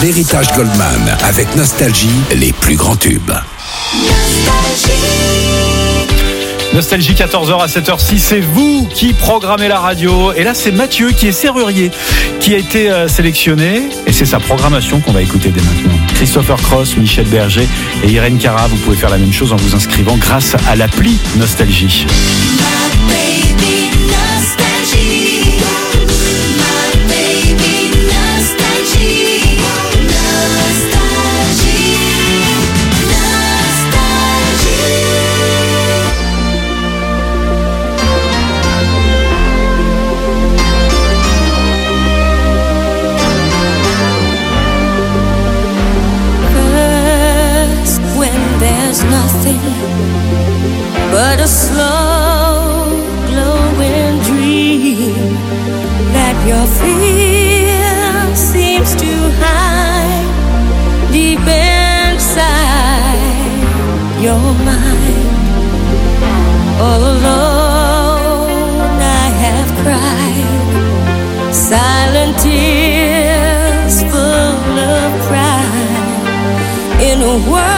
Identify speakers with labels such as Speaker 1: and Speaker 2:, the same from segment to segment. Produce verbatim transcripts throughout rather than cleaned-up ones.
Speaker 1: l'héritage Goldman. Avec Nostalgie, les plus grands tubes.
Speaker 2: Nostalgie, quatorze heures à sept heures six, c'est vous qui programmez la radio. Et là, c'est Mathieu qui est serrurier, qui a été euh, sélectionné. Et c'est sa programmation qu'on va écouter dès maintenant. Christopher Cross, Michel Berger et Irène Cara, vous pouvez faire la même chose en vous inscrivant grâce à l'appli Nostalgie.
Speaker 3: But a slow glowing dream that your fear seems to hide deep inside your mind. All alone I have cried silent tears full of pride in a world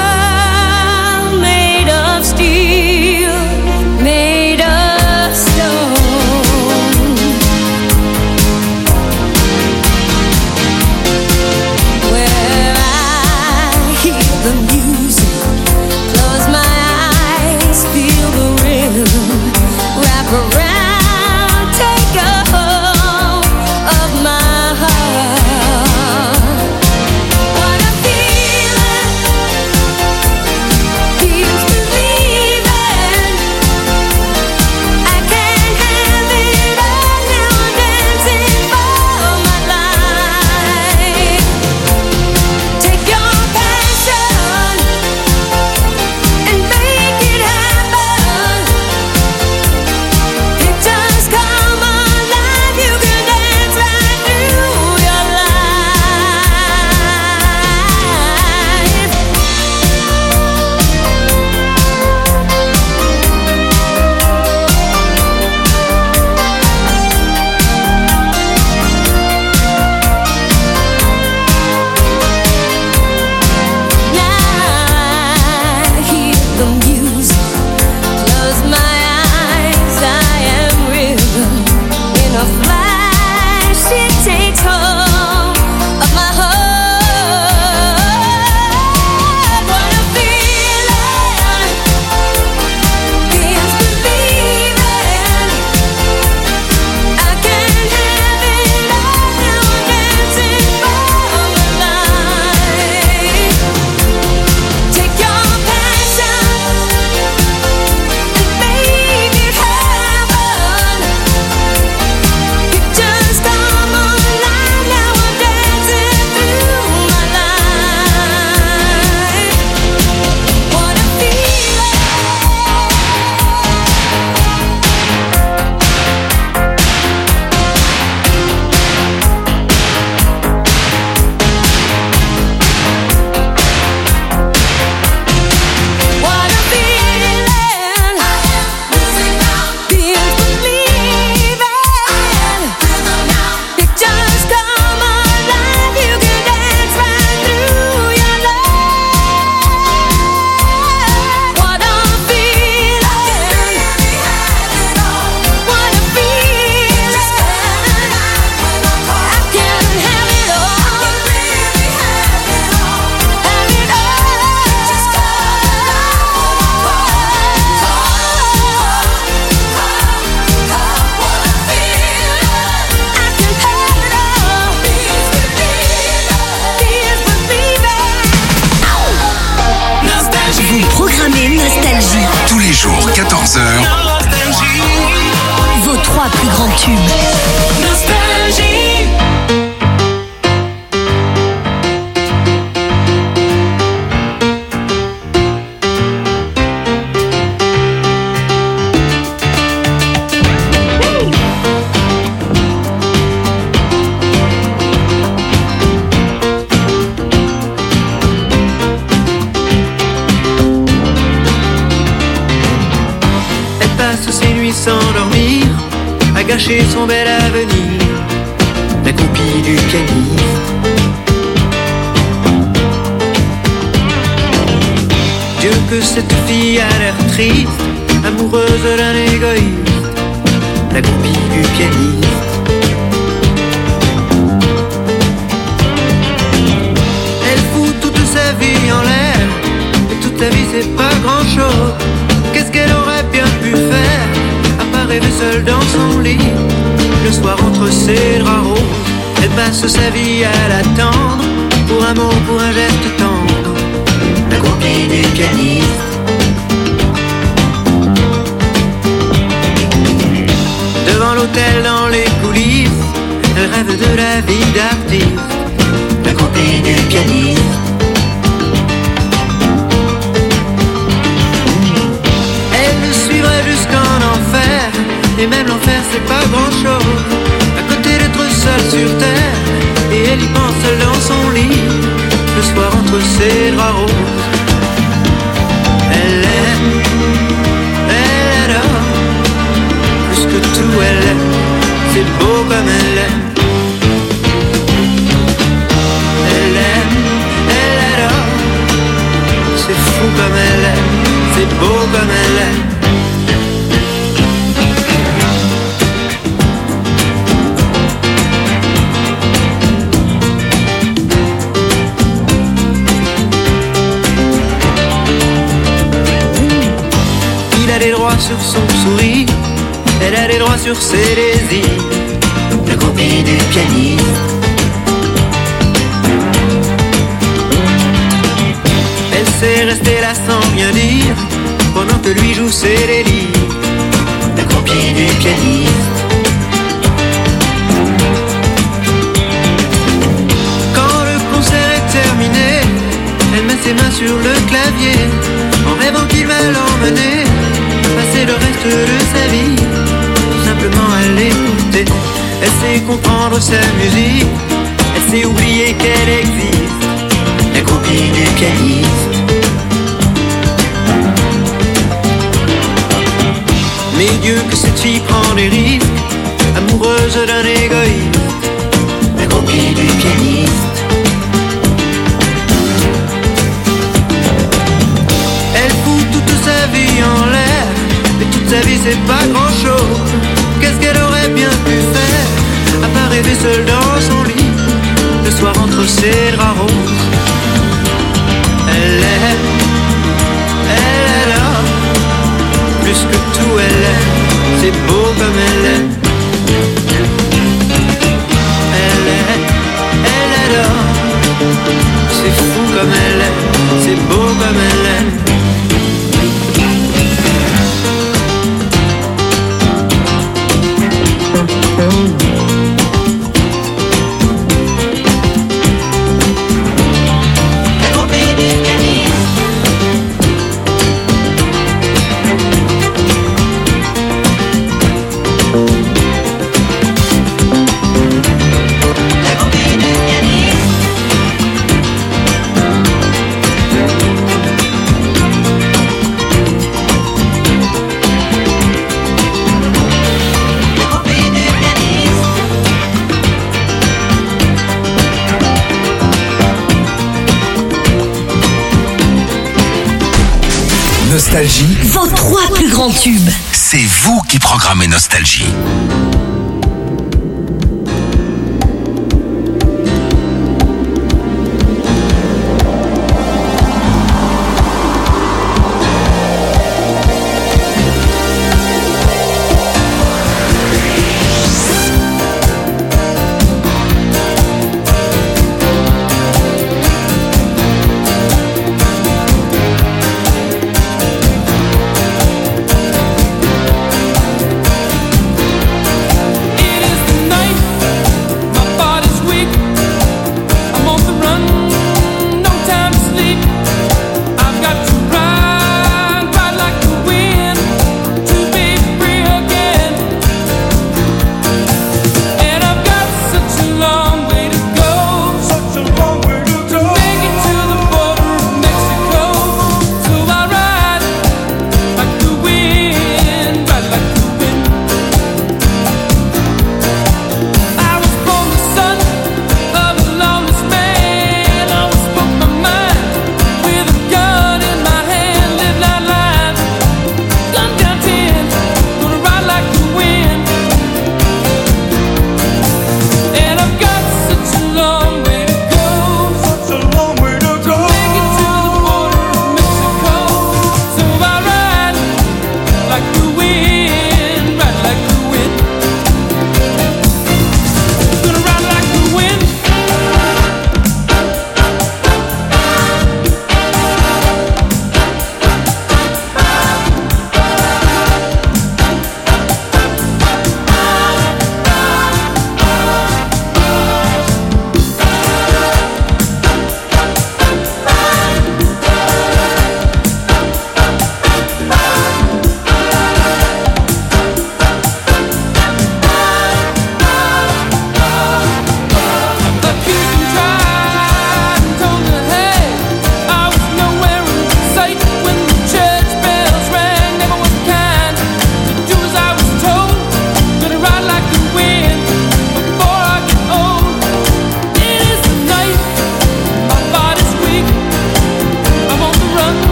Speaker 1: quatorze heures.
Speaker 4: Vos trois plus grands tubes. Nostalgie.
Speaker 5: S'endormir, à gâcher son bel avenir, la copie du calife. que cette fille a l'air triste, amoureuse d'un égoïste, la groupie du pianiste. Elle fout toute sa vie en l'air, et toute sa vie c'est pas grand chose. Qu'est-ce qu'elle aurait bien pu faire, à part rêver seule dans son lit, le soir entre ses draps roses. Elle passe sa vie à l'attendre, pour un mot, pour un geste tendre, la groupie du pianiste. Devant l'hôtel, dans les coulisses, elle rêve de la vie d'artiste, la groupie du pianiste. Elle le suivrait jusqu'en enfer, et même l'enfer c'est pas grand chose, à côté d'être seule sur terre, et elle y pense seule dans son lit, le soir entre ses draps roses. Elle aime, elle adore, plus que tout elle aime, c'est beau comme elle aime. Elle aime, elle adore, c'est fou comme elle aime, c'est beau comme elle aime. Sur son sourire, elle a les droits sur ses désirs, la groupie du pianiste. Elle sait rester là sans rien dire, pendant que lui joue ses délires, la groupie du pianiste. Quand le concert est terminé, elle met ses mains sur le clavier, en rêvant qu'il va l'emmener passer le reste de sa vie, tout simplement à l'écouter. Elle sait comprendre sa musique, elle sait oublier qu'elle existe, la groupie du pianiste. Mais Dieu que cette fille prend des risques, amoureuse d'un égoïste, la groupie du pianiste. Elle fout toute sa vie en l'air, et toute sa vie c'est pas grand chose. Qu'est-ce qu'elle aurait bien pu faire, à part rêver seule dans son lit, le soir entre ses draps roses. Elle aime, elle adore, plus que tout elle aime, c'est beau comme elle aime. Elle aime, elle adore, c'est fou comme elle aime, c'est beau comme elle aime.
Speaker 1: Nostalgie,
Speaker 4: vos trois plus grands tubes.
Speaker 1: C'est vous qui programmez Nostalgie.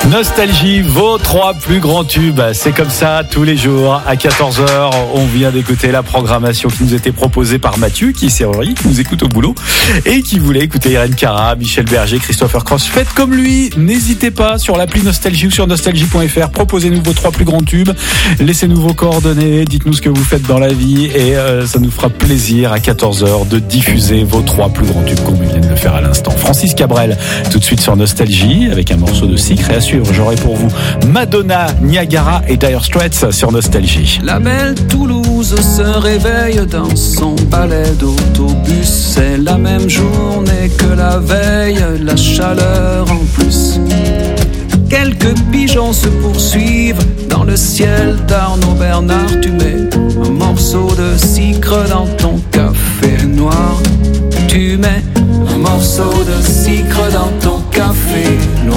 Speaker 2: Nostalgie, vos trois plus grands tubes. C'est comme ça tous les jours à quatorze heures. On vient d'écouter la programmation qui nous était proposée par Mathieu, qui est serrurier, qui nous écoute au boulot et qui voulait écouter Irène Cara, Michel Berger, Christopher Cross. Faites comme lui. N'hésitez pas sur l'appli Nostalgie ou sur nostalgie point f r. Proposez-nous vos trois plus grands tubes. Laissez-nous vos coordonnées. Dites-nous ce que vous faites dans la vie et euh, ça nous fera plaisir à quatorze heures de diffuser vos trois plus grands tubes comme on vient de le faire à l'instant. Francis Cabrel, tout de suite sur Nostalgie avec un morceau de Secret à suivre. J'aurai pour vous Madonna, Niagara et Dire Straits sur Nostalgie.
Speaker 6: La belle Toulouse se réveille dans son palais d'autobus. C'est la même journée que la veille, la chaleur en plus. Quelques pigeons se poursuivent dans le ciel d'Arnaud Bernard. Tu mets un morceau de sucre dans ton café noir. Tu mets un morceau de sucre dans ton café noir.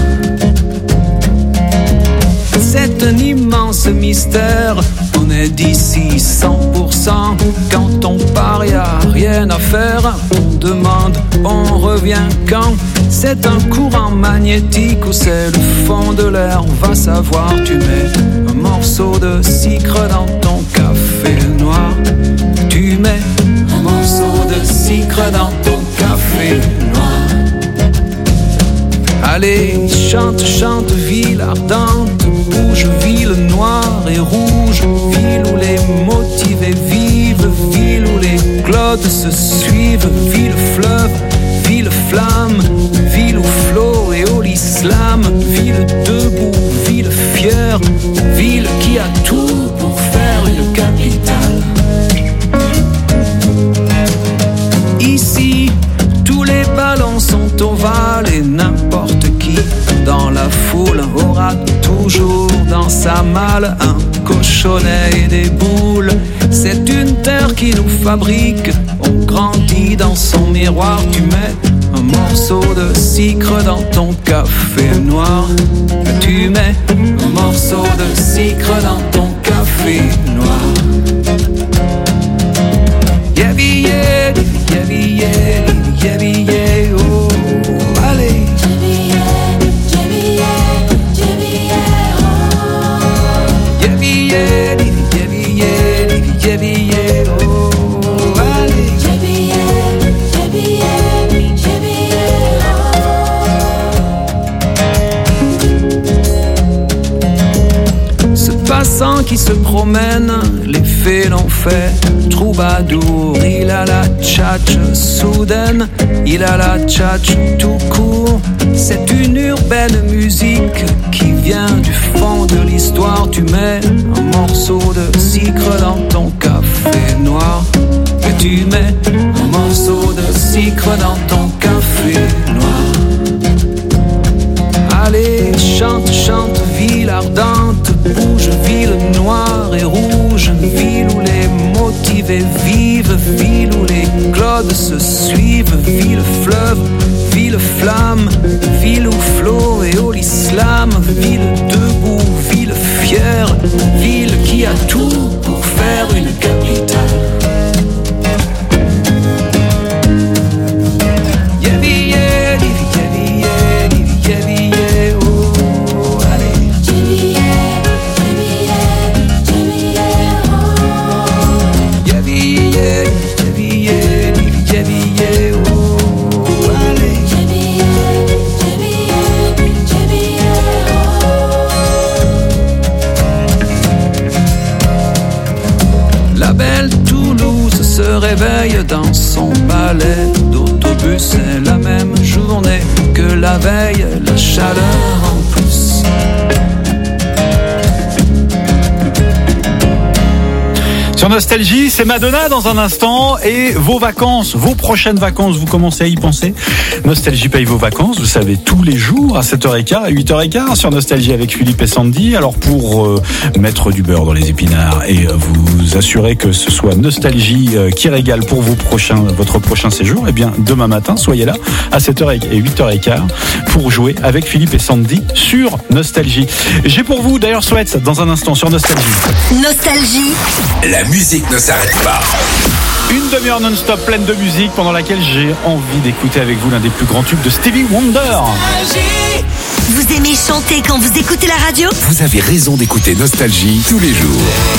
Speaker 6: C'est un immense mystère, on est d'ici cent pour cent. Quand on part, y a rien à faire. On demande, on revient quand. C'est un courant magnétique ou c'est le fond de l'air. On va savoir, tu mets un morceau de sucre dans ton café noir. Tu mets un morceau de sucre dans ton café noir. Allez, chante, chante, ville ardente, bouge, ville noire et rouge, ville où les motivés vivent, ville où les clodes se suivent, ville fleuve, ville flamme, ville où flot et au l'islam, ville debout, ville fière, ville qui a tout pour faire une capitale. Ici, tous les ballons sont ovales et n'importe qui dans la foule aura toujours dans sa malle un cochonnet et des boules. C'est une terre qui nous fabrique, on grandit dans son miroir. Tu mets un morceau de sucre dans ton café noir. Tu mets un morceau de sucre dans ton café noir. Yeah, yeah, yeah, yeah, yeah, yeah, oh, allez. Ce passant qui se promène, les fées l'ont fait. Troubadour, il a la tchatche soudaine, il a la tchatche tout court. C'est une urbaine musique qui vient du fond de l'histoire. Tu mets un morceau de sucre dans ton café noir. Et tu mets un morceau de sucre dans ton café noir. Allez, chante, chante, ville ardente, bouge, ville noire et rouge, ville où les motivés vivent, ville où les clodes se suivent, ville fleuve, ville flamme, ville où flot et au l'islam, ville debout, ville fière, ville qui a tout pour faire une capitale. Réveille dans son palais d'autobus. C'est la même journée que la veille, la chaleur en plus.
Speaker 2: Sur Nostalgie, c'est Madonna dans un instant et vos vacances, vos prochaines vacances, vous commencez à y penser. Nostalgie paye vos vacances, vous savez, tous les jours à sept heures quinze, à huit heures quinze sur Nostalgie avec Philippe et Sandy. Alors pour euh, mettre du beurre dans les épinards et vous assurer que ce soit Nostalgie euh, qui régale pour vos prochains, votre prochain séjour, eh bien demain matin, soyez là à sept heures et huit heures quinze pour jouer avec Philippe et Sandy sur Nostalgie. J'ai pour vous d'ailleurs Sweats dans un instant sur Nostalgie.
Speaker 4: Nostalgie.
Speaker 1: La musique ne s'arrête pas.
Speaker 2: Une demi-heure non-stop pleine de musique pendant laquelle j'ai envie d'écouter avec vous l'un des plus grands tubes de Stevie Wonder.
Speaker 4: Vous Vous aimez chanter quand vous écoutez la radio?
Speaker 1: Vous avez raison d'écouter Nostalgie tous les jours.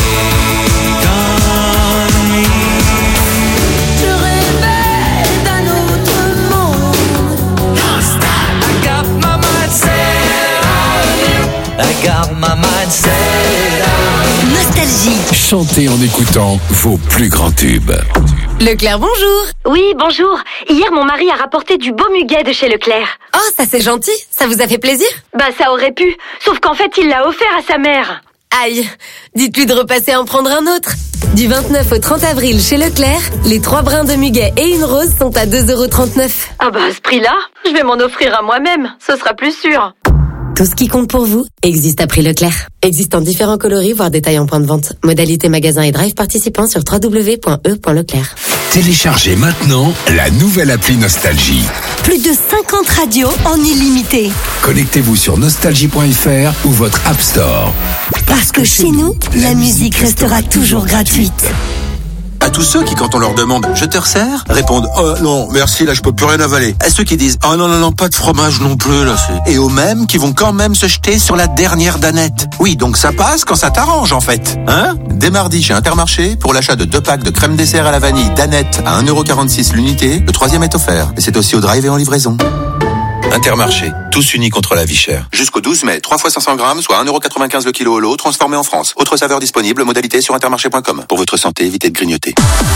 Speaker 3: Je rêvais d'un autre monde.
Speaker 6: I got my mind set on you. I got my mind set on you.
Speaker 4: Nostalgie.
Speaker 1: Chantez en écoutant vos plus grands tubes.
Speaker 7: Leclerc, bonjour.
Speaker 8: Oui, bonjour. Hier, mon mari a rapporté du beau muguet de chez Leclerc.
Speaker 7: Oh, ça c'est gentil. Ça vous a fait plaisir?
Speaker 8: Bah, ça aurait pu. Sauf qu'en fait, il l'a offert à sa mère.
Speaker 7: Aïe. Dites-lui de repasser en prendre un autre. Du vingt-neuf au trente avril chez Leclerc, les trois brins de muguet et une rose sont à deux euros trente-neuf.
Speaker 8: Ah bah, à ce prix-là, je vais m'en offrir à moi-même. Ce sera plus sûr.
Speaker 7: Tout ce qui compte pour vous existe à prix Leclerc. Existe en différents coloris, voire détails en point de vente. Modalité magasin et drive participants sur w w w point e point leclerc.
Speaker 1: Téléchargez maintenant la nouvelle appli Nostalgie.
Speaker 4: Plus de cinquante radios en illimité.
Speaker 1: Connectez-vous sur nostalgie point f r ou votre App Store.
Speaker 4: Parce que chez nous, la musique restera toujours gratuite.
Speaker 9: À tous ceux qui, quand on leur demande « Je te resserre ?» répondent « Oh non, merci, là je peux plus rien avaler ». À ceux qui disent « Oh non, non, non, pas de fromage non plus, là c'est... » Et aux mêmes qui vont quand même se jeter sur la dernière danette. Oui, donc ça passe quand ça t'arrange en fait. Hein ? Dès mardi chez Intermarché, pour l'achat de deux packs de crème dessert à la vanille danette à un euro quarante-six l'unité, le troisième est offert. Et c'est aussi au drive et en livraison. Intermarché, tous unis contre la vie chère. Jusqu'au douze mai, trois fois cinq cents grammes, soit un euro quatre-vingt-quinze le kilo au lot, transformé en France. Autre saveur disponible, modalité sur intermarché point com. Pour votre santé, évitez de grignoter.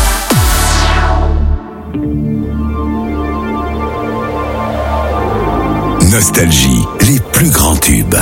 Speaker 1: Nostalgie, les plus grands tubes.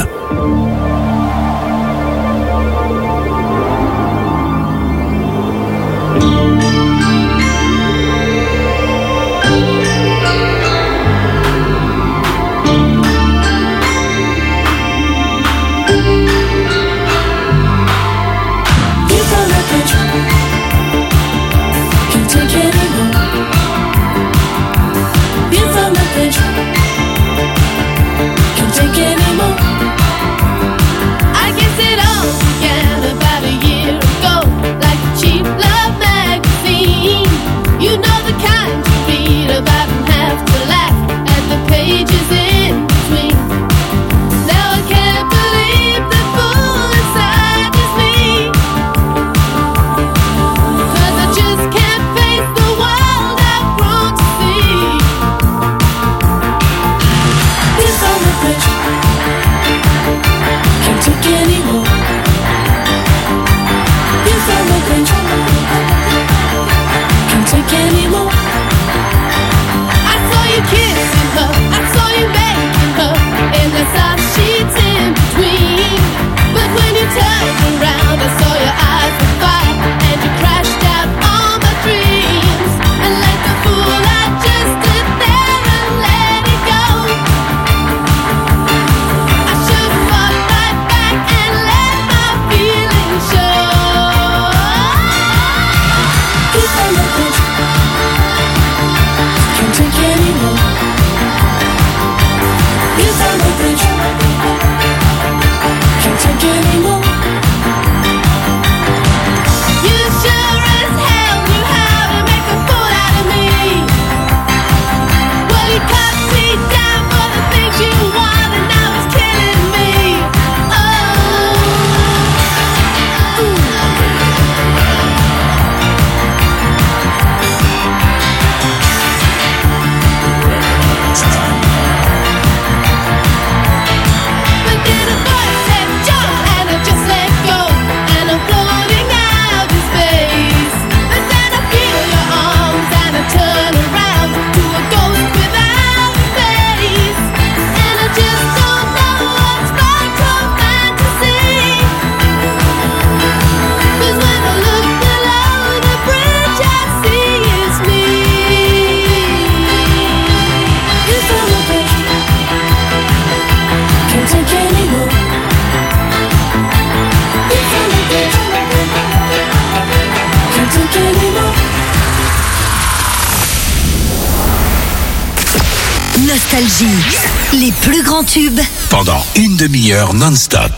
Speaker 4: Nostalgie, les plus grands tubes.
Speaker 1: Pendant une demi-heure non-stop.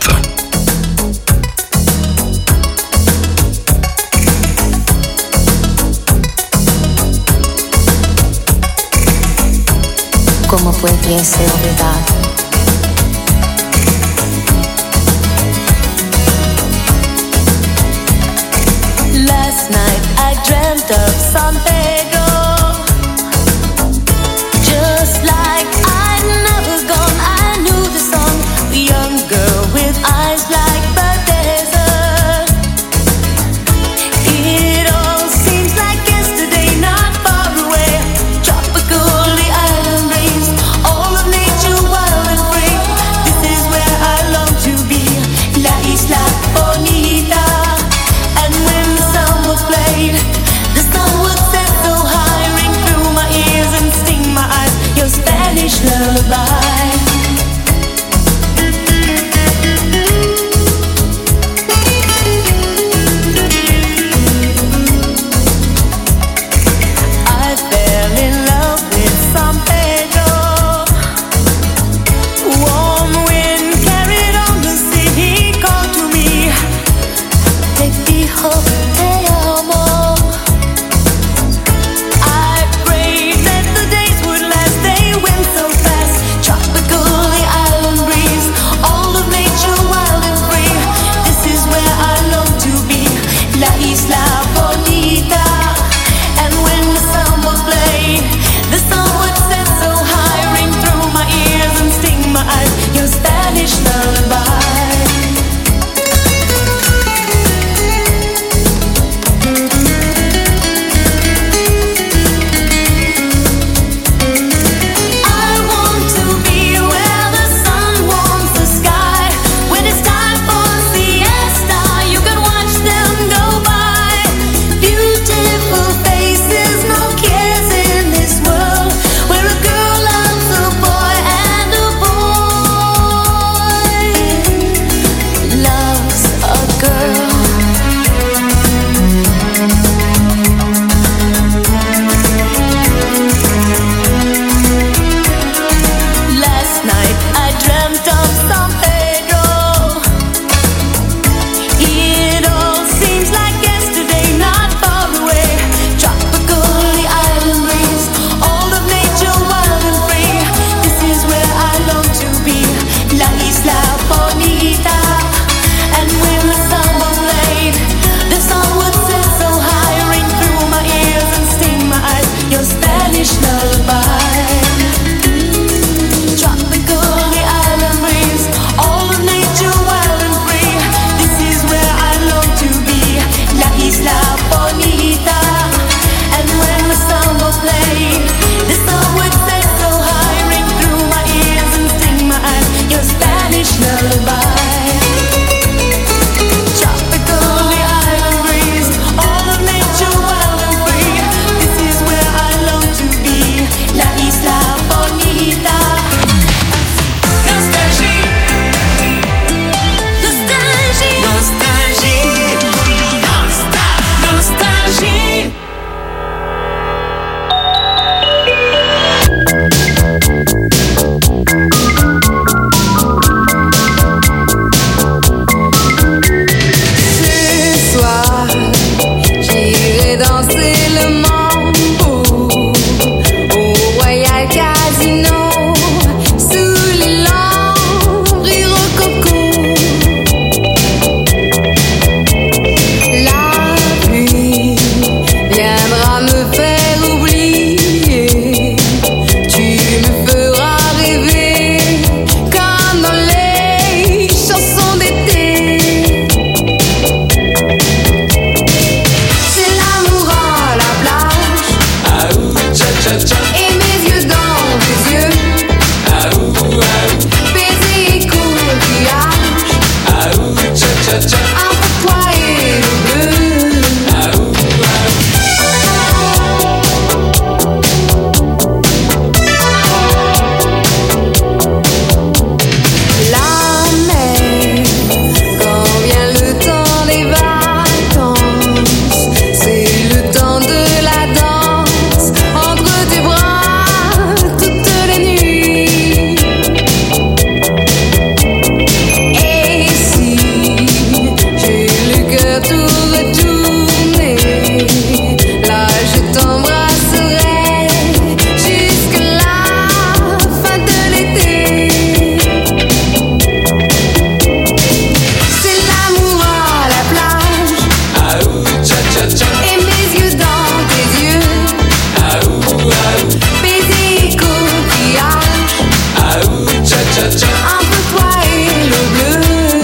Speaker 10: ¿Cómo pudiese olvidar
Speaker 3: entre toi et le bleu. La mer, quand vient le temps des vacances, c'est le temps de la danse entre tes bras toutes les nuits. Et si j'ai le cœur tout retourné, là je t'embrasserai jusqu'à la fin de l'été. C'est l'amour à la plage et mes yeux dans tes yeux, baiser coquillage entre toi et le bleu.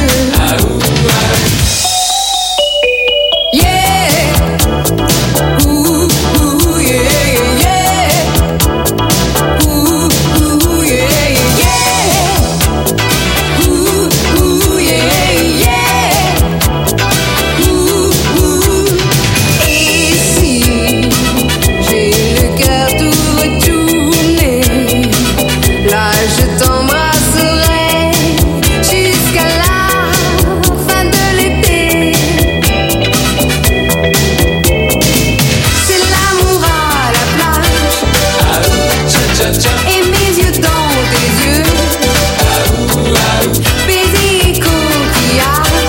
Speaker 3: Yeah, ooh, ooh, yeah, yeah, ooh, ooh, yeah, yeah, ooh, ooh, yeah, yeah, ooh, ooh. Et si j'ai le cœur tout retourné, là je t'embrasserai jusqu'à la fin de l'été. C'est l'amour à la plage et mes yeux dans tes yeux, baiser coquillage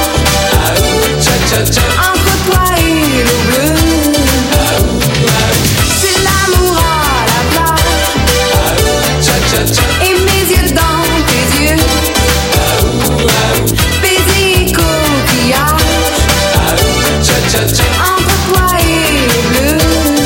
Speaker 3: entre toi et le bleu. C'est l'amour à la plage et mes yeux dans tes yeux, baiser coquillage entre toi et le bleu.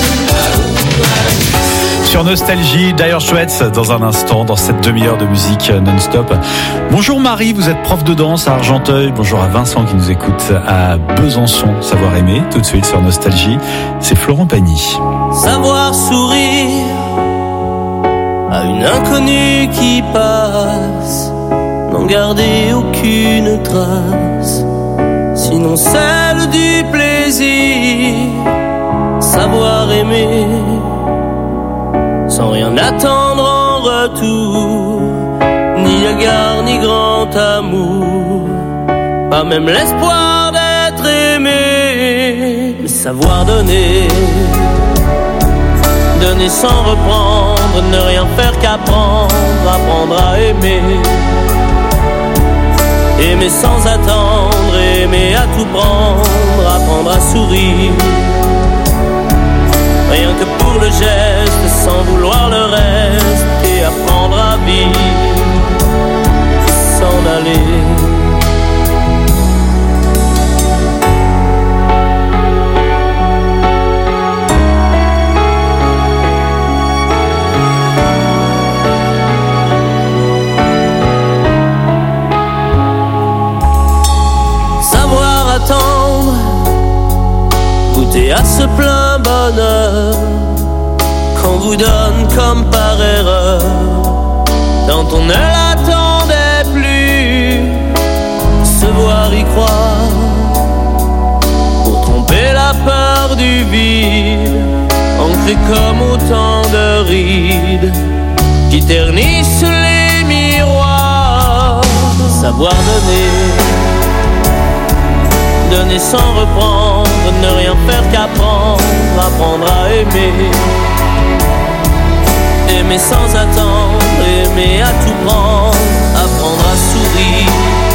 Speaker 2: Sur Nostalgie, Dire Straits dans un instant, dans cette demi-heure de musique non-stop. Bonjour Marie, vous êtes prof de danse à Argenteuil. Bonjour à Vincent qui nous écoute à Besançon. Savoir aimer, tout de suite sur Nostalgie. C'est Florent Pagny.
Speaker 10: Savoir sourire à une inconnue qui passe, n'en garder aucune trace, sinon celle du plaisir. Savoir aimer sans rien attendre en retour, ni égard ni grand amour, pas même l'espoir d'être aimé. Mais savoir donner, donner sans reprendre, ne rien faire qu'apprendre, apprendre à aimer. Aimer sans attendre, aimer à tout prendre, apprendre à sourire. Rien que pour le geste, sans vouloir le reste, et apprendre à vivre, s'en aller. Savoir attendre, goûter à ce plein bonheur qu'on vous donne comme par erreur, quand on ne l'attendait plus. Se voir y croire, pour tromper la peur du vide, ancré comme autant de rides qui ternissent les miroirs. Savoir donner, donner sans reprendre, ne rien faire qu'apprendre, apprendre à aimer. Aimer sans attendre, aimer à tout prendre, apprendre à sourire.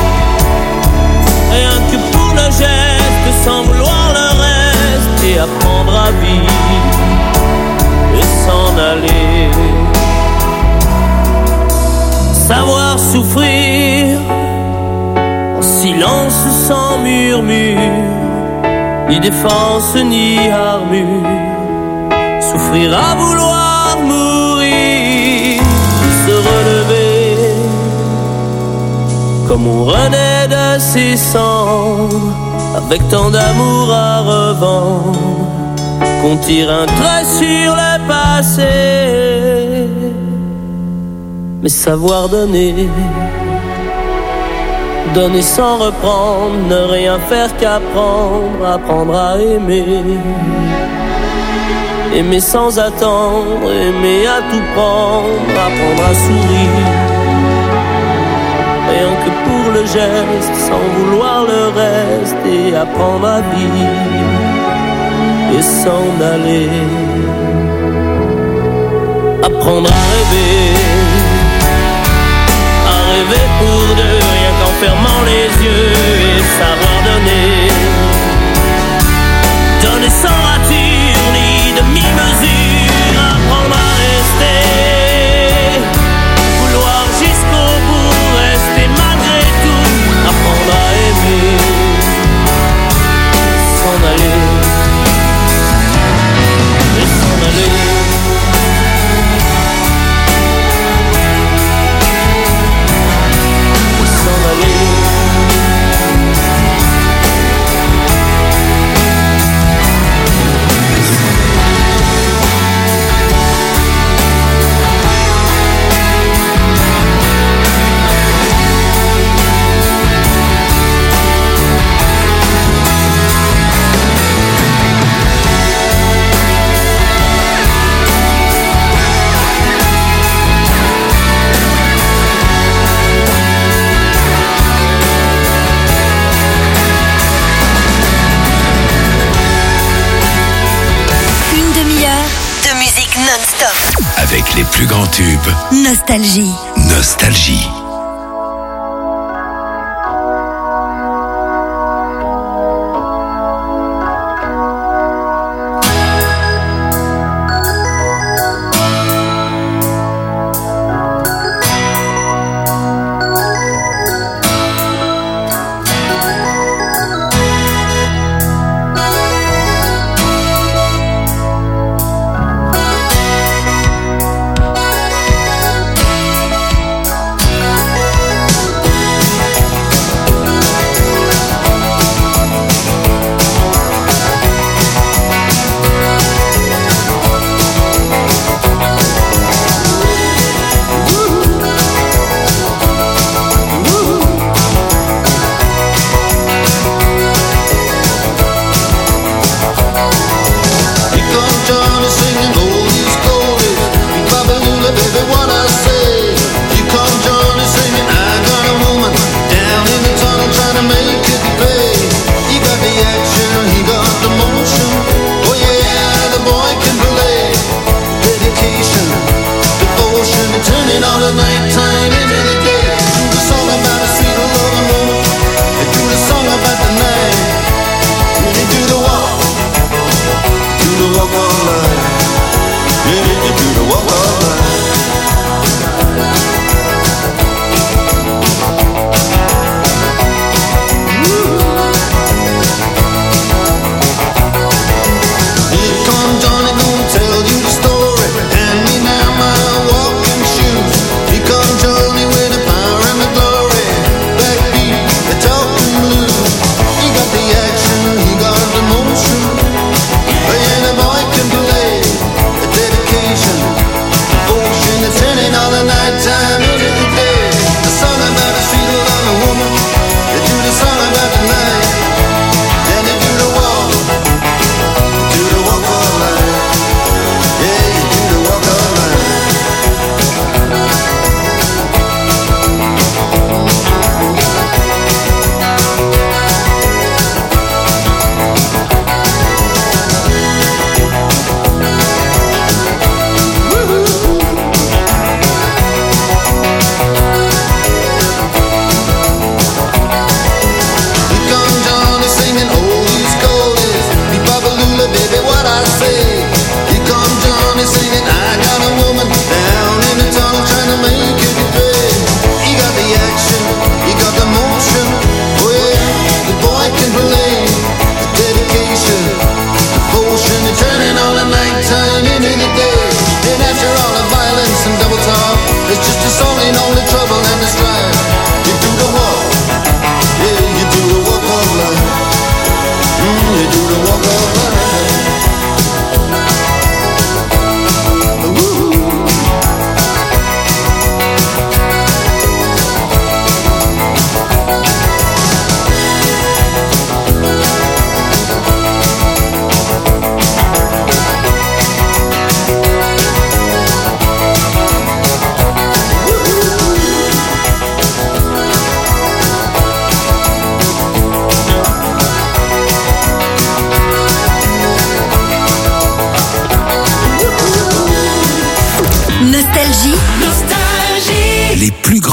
Speaker 10: Rien que pour le geste, sans vouloir le reste, et apprendre à vivre et s'en aller. Savoir souffrir en silence sans murmure, ni défense ni armure. Souffrir à vouloir mourir, se relever comme on renaît de ses cendres, avec tant d'amour à revendre, qu'on tire un trait sur le passé. Mais savoir donner, Donner sans reprendre, ne rien faire qu'apprendre, apprendre à aimer. Aimer sans attendre, aimer à tout prendre, apprendre à sourire. Rien que pour le geste, sans vouloir le reste, et apprendre à vivre et s'en aller. Apprendre à rêver, à rêver pour deux, rien qu'en fermant les yeux, et savoir donner. Donner sans rature ni demi-mesure, apprendre à rester, vouloir jusqu'au bout, rester malgré tout, apprendre à aimer, s'en aller, et s'en aller.
Speaker 1: Avec les plus grands tubes.
Speaker 4: Nostalgie.
Speaker 1: Nostalgie.
Speaker 3: Thank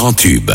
Speaker 1: grands tubes.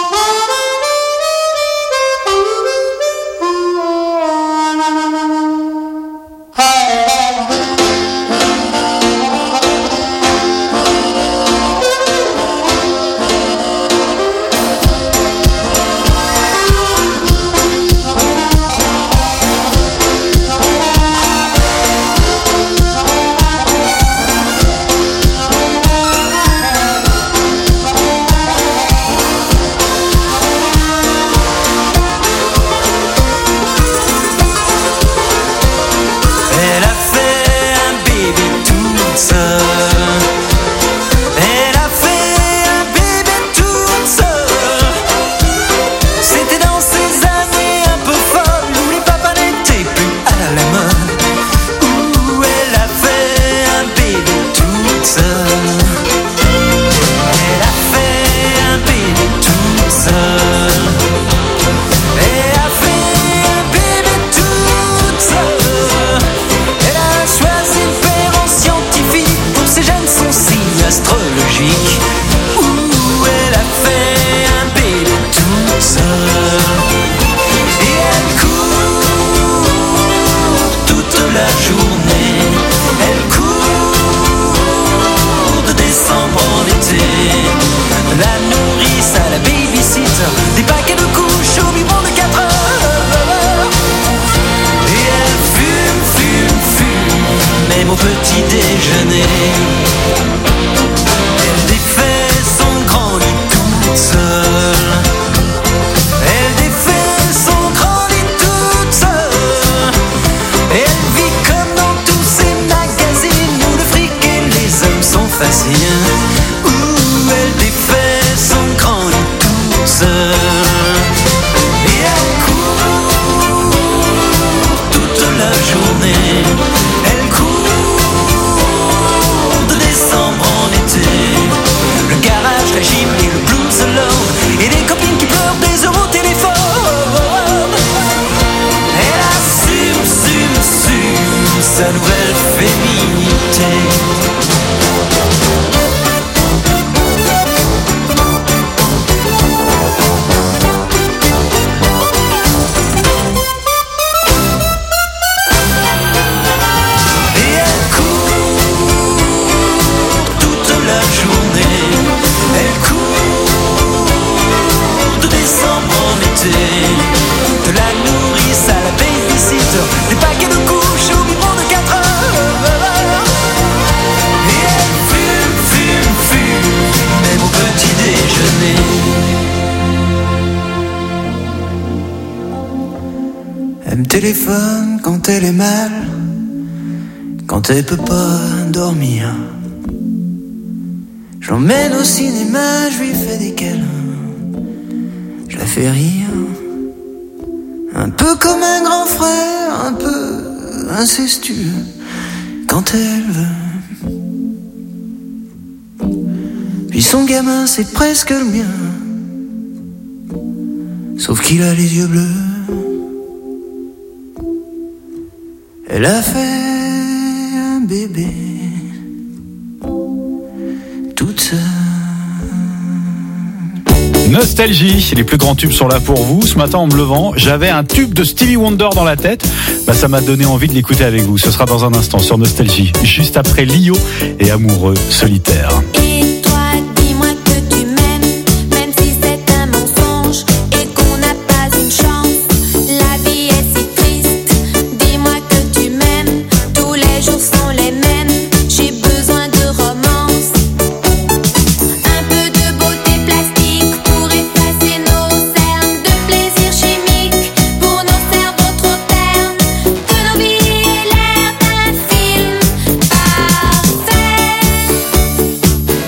Speaker 5: Téléphone quand elle est mal, quand elle peut pas dormir. Je l'emmène au cinéma, je lui fais des câlins, je la fais rire. Un peu comme un grand frère, un peu incestueux, quand elle veut. Puis son gamin c'est presque le mien, sauf qu'il a les yeux bleus. Elle a fait un bébé toute seule.
Speaker 2: Nostalgie, les plus grands tubes sont là pour vous. Ce matin en me levant, j'avais un tube de Stevie Wonder dans la tête. Bah, ça m'a donné envie de l'écouter avec vous. Ce sera dans un instant sur Nostalgie, juste après Lio et Amoureux solitaire.
Speaker 3: Et toi, dis-moi que tu m'aimes, même si c'est un mensonge et qu'on n'a pas une chance. La vie est si triste. Dis-moi que tu m'aimes, tous les jours sont les mêmes. J'ai besoin de romance, un peu de beauté plastique pour effacer nos cernes, de plaisir chimique pour nos cerveaux trop ternes, que nos vies aient l'air d'un film parfait.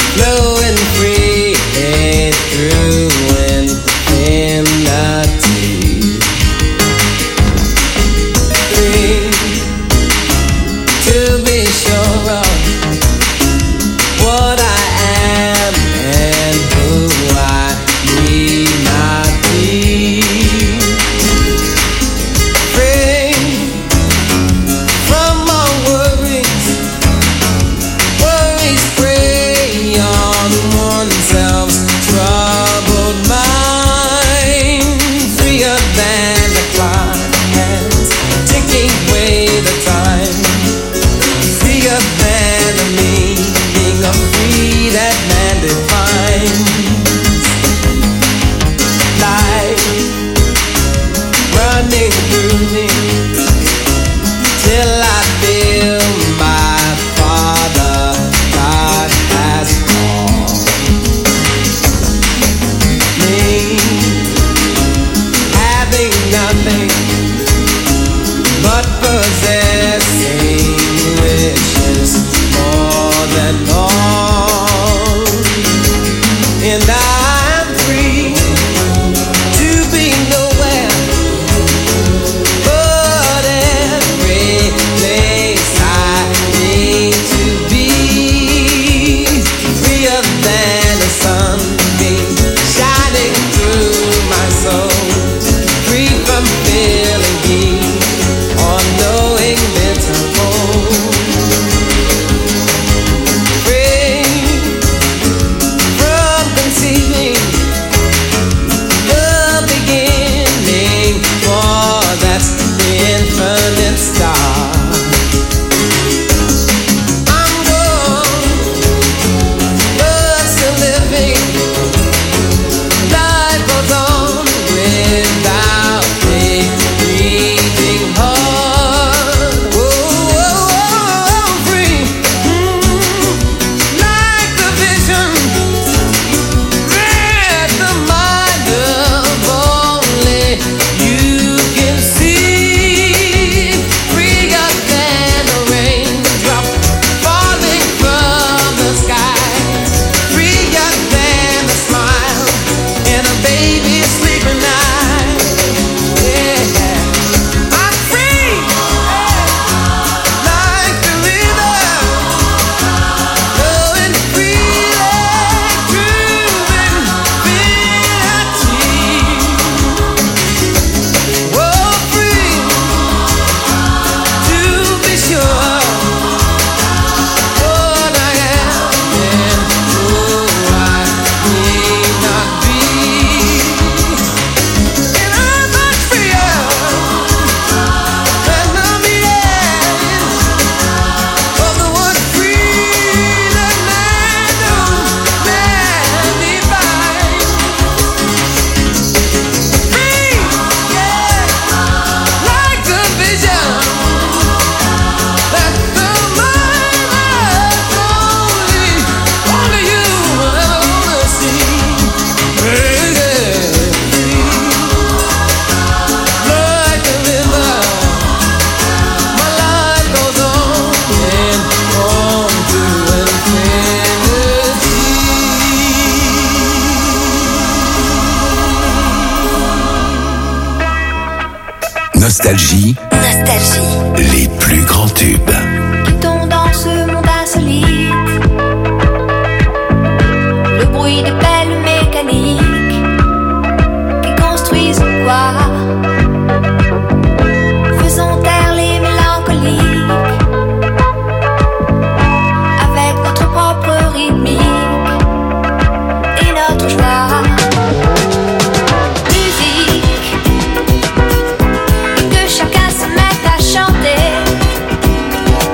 Speaker 10: flowing freely through infinity. Free to be sure of what I am and who I need not be. Free from all worries, worries prey on oneself's troubled mind. Freer than the clock hands ticking away the time. Freer than the meaning of free that man defines. Life running through me till I feel my Father God has called me. Having nothing but possessing riches more than all, and I'm free to be nowhere but every place I need to be. Freer than a sunbeam shining through my soul. Free from feeling heat or knowing bitter cold. Free from conceiving the beginning, for that's the infinite star. I'm gone, but still living. Life goes on without me breathing hard. Whoa, whoa, whoa, free, mm, like the vision that the mind of only you can see. Freer than a raindrop falling from the sky. Freer than a smile in a baby's sleeping eye. Yeah, I'm free, like the river, flowing freely through infinity. Oh, free to be sure what I am and who I need not be. And I'm much freer than the meaning of the word free that man knows, man defines. Free, yeah, like the vision that the mind has only, only you will ever see. Free, yeah, like the river, my life goes on and on to infinity.
Speaker 1: Nostalgie,
Speaker 4: Nostalgie.
Speaker 1: les plus grands tubes.
Speaker 3: Quittons dans ce monde insolite le bruit des pelles mécaniques qui construisent quoi. Faisons taire les mélancoliques avec notre propre rythmique et notre joie. Musique, et que chacun se mette à chanter.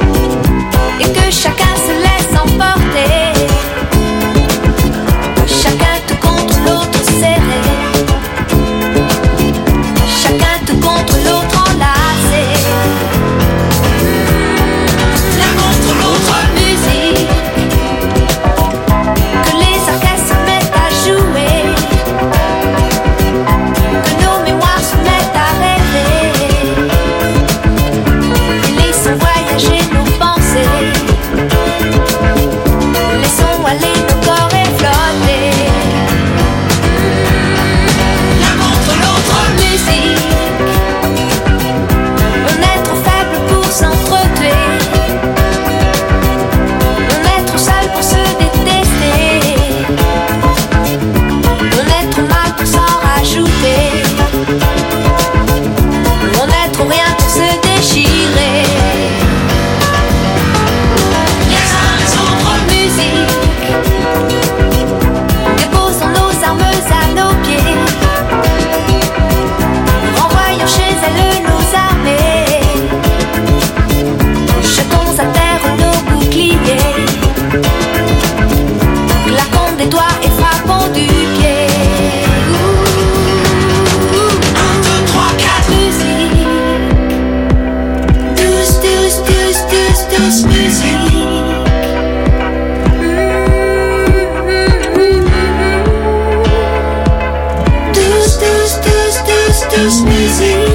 Speaker 3: douce musique.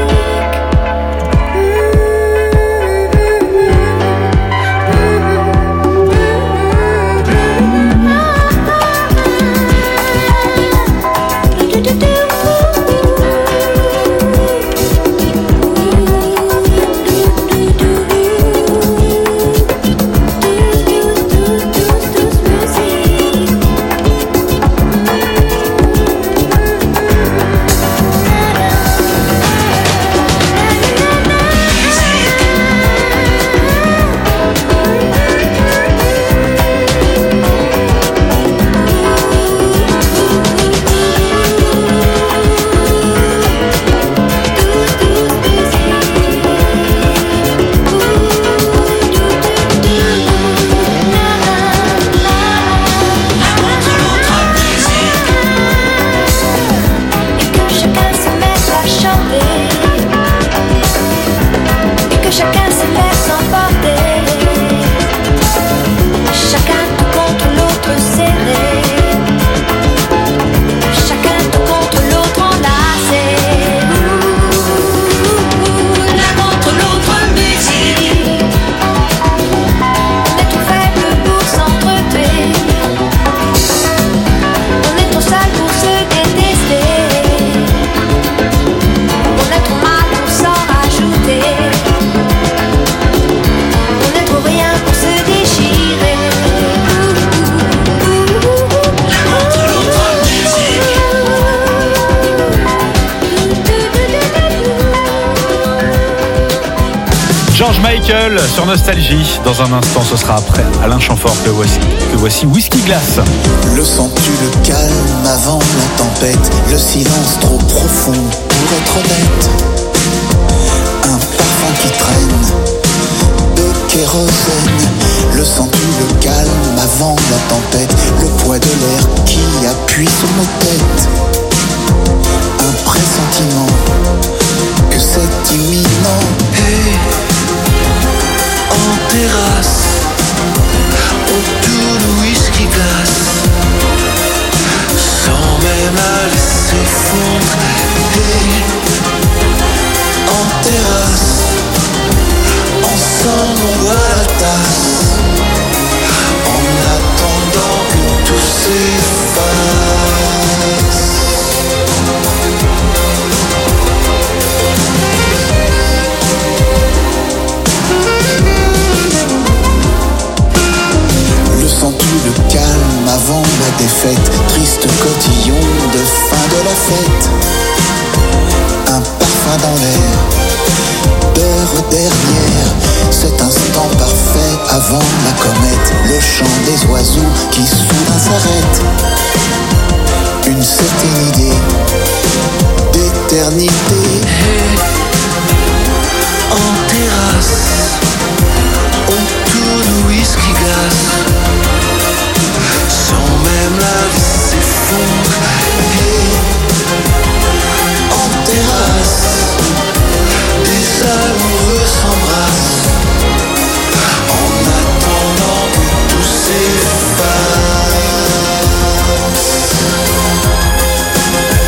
Speaker 2: George Michael sur Nostalgie. Dans un instant, ce sera après Alain Chamfort que voici, que voici Whisky Glass.
Speaker 11: Le sens-tu le calme avant la tempête, le silence trop profond pour être honnête. Un parfum qui traîne de kérosène. Le sens-tu le calme avant la tempête, le poids de l'air qui appuie sur nos têtes. Un pressentiment que c'est imminent. Hey, en terrasse, autour de whisky glace, sans même la laisser fondre. Hey, en terrasse, ensemble on boit la tasse, en attendant que tout s'efface. Sens-tu le calme avant la défaite, triste cotillon de fin de la fête. Un parfum dans l'air, d'heure dernière, cet instant parfait avant la comète, le chant des oiseaux qui soudain s'arrête. Une certaine idée d'éternité. Hey, en terrasse, autour de whisky glace, sans même la laisser fondre. Hey, en terrasse, des amoureux s'embrassent, en attendant que tout s'efface.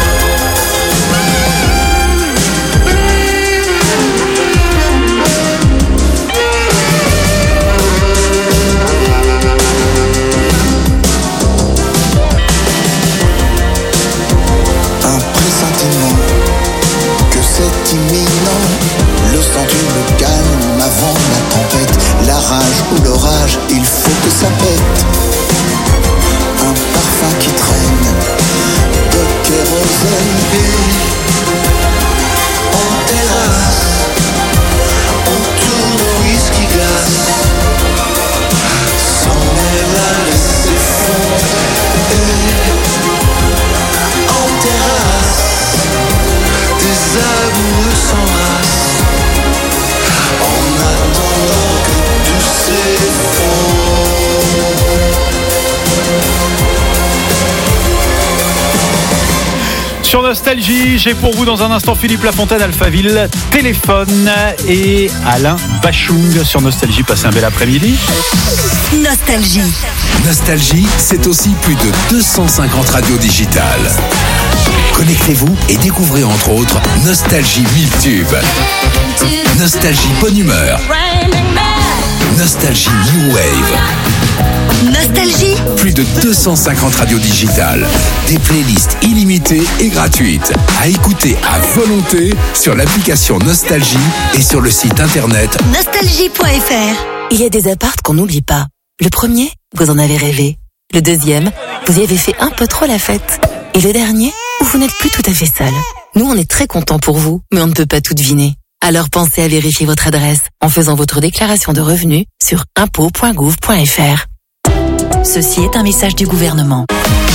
Speaker 2: Sur Nostalgie, j'ai pour vous dans un instant Philippe Lafontaine, Alphaville, Téléphone et Alain Bachung sur Nostalgie. Passez un bel après-midi.
Speaker 4: Nostalgie.
Speaker 1: Nostalgie, c'est aussi plus de deux cent cinquante radios digitales. Connectez-vous et découvrez entre autres Nostalgie mille tubes, Nostalgie bonne humeur, Nostalgie New Wave.
Speaker 4: Nostalgie.
Speaker 1: Plus de deux cent cinquante radios digitales, des playlists illimitées et gratuites à écouter à volonté sur l'application Nostalgie et sur le site internet
Speaker 4: Nostalgie point f r. Il y a des apparts qu'on n'oublie pas. Le premier, vous en avez rêvé. Le deuxième, vous y avez fait un peu trop la fête. Et le dernier, où vous n'êtes plus tout à fait seul. Nous, on est très contents pour vous, mais on ne peut pas tout deviner. Alors pensez à vérifier votre adresse en faisant votre déclaration de revenus sur impôts point gouv point f r. Ceci est un message du gouvernement.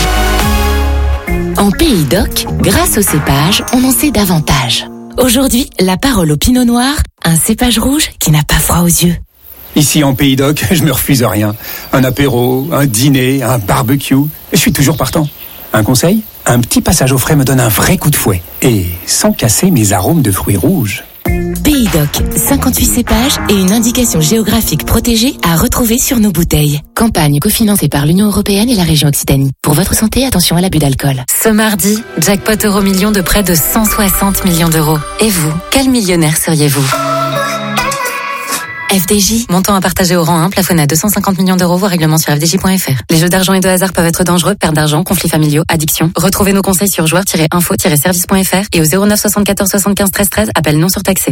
Speaker 12: En Pays d'Oc, grâce au cépage, on en sait davantage. Aujourd'hui, la parole au Pinot Noir, un cépage rouge qui n'a pas froid aux yeux.
Speaker 13: Ici en Pays d'Oc, je me refuse à rien. Un apéro, un dîner, un barbecue, je suis toujours partant. Un conseil ? Un petit passage au frais me donne un vrai coup de fouet. Et sans casser mes arômes de fruits rouges.
Speaker 12: Pays d'Oc, cinquante-huit cépages et une indication géographique protégée à retrouver sur nos bouteilles. Campagne cofinancée par l'Union Européenne et la région Occitanie. Pour votre santé, attention à l'abus d'alcool.
Speaker 14: Ce mardi, jackpot euro million de près de cent soixante millions d'euros. Et vous, quel millionnaire seriez-vous ? F D J, montant à partager au rang un, plafonné à deux cent cinquante millions d'euros, voire règlement sur f d j point f r. Les jeux d'argent et de hasard peuvent être dangereux, perte d'argent, conflits familiaux, addiction. Retrouvez nos conseils sur joueurs tiret info tiret service point f r et au zéro neuf soixante-quatorze soixante-quinze treize treize, appel non surtaxé.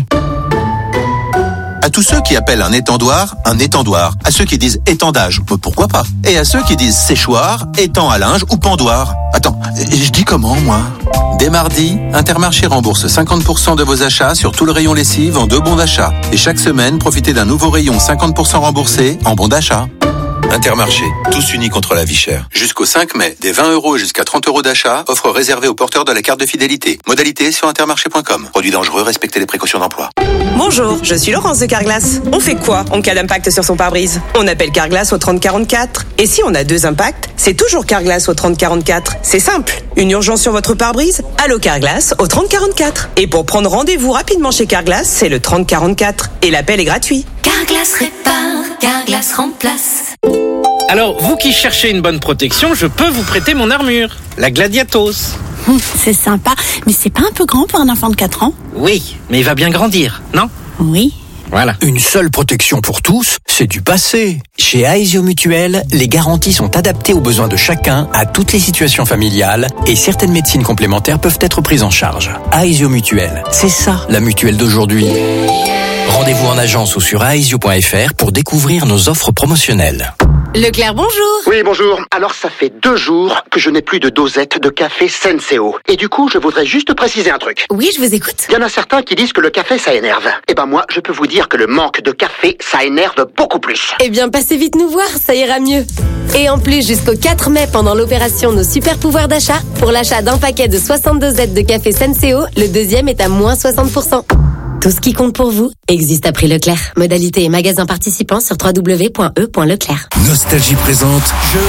Speaker 9: À tous ceux qui appellent un étendoir un étendoir, à ceux qui disent étendage, pourquoi pas, et à ceux qui disent séchoir, étang à linge ou pendoir. Attends, je dis comment moi ? Dès mardi, Intermarché rembourse cinquante pour cent de vos achats sur tout le rayon lessive en deux bons d'achat. Et chaque semaine, profitez d'un nouveau rayon cinquante pour cent remboursé en bons d'achat. Intermarché, tous unis contre la vie chère. Jusqu'au cinq mai, des vingt euros jusqu'à trente euros d'achat, offre réservée aux porteurs de la carte de fidélité. Modalité sur intermarché point com. Produit dangereux, respectez les précautions d'emploi.
Speaker 15: Bonjour, je suis Laurence de Carglass. On fait quoi en cas d'impact sur son pare-brise ? On appelle Carglass au trente quarante-quatre. Et si on a deux impacts, c'est toujours Carglass au trente quarante-quatre. C'est simple. Une urgence sur votre pare-brise ? Allô Carglass au trente quarante-quatre. Et pour prendre rendez-vous rapidement chez Carglass, c'est le trente quarante-quatre. Et l'appel est gratuit.
Speaker 16: Carglass répare, Carglass remplace.
Speaker 17: Alors, vous qui cherchez une bonne protection, je peux vous prêter mon armure, la Gladiatos.
Speaker 18: Hum, c'est sympa, mais c'est pas un peu grand pour un enfant de quatre ans ?
Speaker 17: Oui, mais il va bien grandir, non ?
Speaker 18: Oui.
Speaker 17: Voilà.
Speaker 19: Une seule protection pour tous, c'est du passé. Chez Aesio Mutuel, les garanties sont adaptées aux besoins de chacun, à toutes les situations familiales, et certaines médecines complémentaires peuvent être prises en charge. Aesio Mutuel, c'est ça, la mutuelle d'aujourd'hui. Rendez-vous en agence ou sur aesio point f r pour découvrir nos offres promotionnelles.
Speaker 20: Leclerc, bonjour.
Speaker 21: Oui, bonjour. Alors, ça fait deux jours que je n'ai plus de dosette de café Senseo. Et du coup, je voudrais juste préciser un truc.
Speaker 20: Oui, je vous écoute.
Speaker 21: Il y en a certains qui disent que le café, ça énerve. Eh ben moi, je peux vous dire que le manque de café, ça énerve beaucoup plus.
Speaker 7: Eh bien, passez vite nous voir, ça ira mieux. Et en plus, jusqu'au quatre mai, pendant l'opération Nos Super Pouvoirs d'achat, pour l'achat d'un paquet de soixante-deux dosettes de café Senseo, le deuxième est à moins soixante pour cent. Tout ce qui compte pour vous existe à prix Leclerc. Modalité et magasins participants sur w w w point e point leclerc.
Speaker 1: Nostalgie présente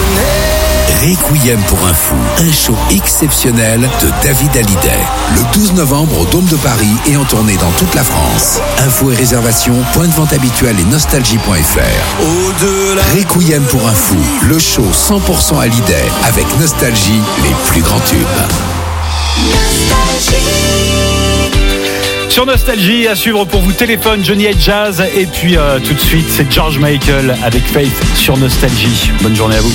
Speaker 1: Requiem pour un fou, un show exceptionnel de David Hallyday. Le douze novembre au Dôme de Paris et en tournée dans toute la France. Infos et réservations, point de vente habituel et nostalgie point f r. Requiem pour un fou, le show cent pour cent Hallyday avec Nostalgie, les plus grands tubes.
Speaker 2: Nostalgie. Sur Nostalgie, à suivre pour vous Téléphone, Johnny H. Jazz et puis euh, tout de suite c'est George Michael avec Faith sur Nostalgie. Bonne journée à vous.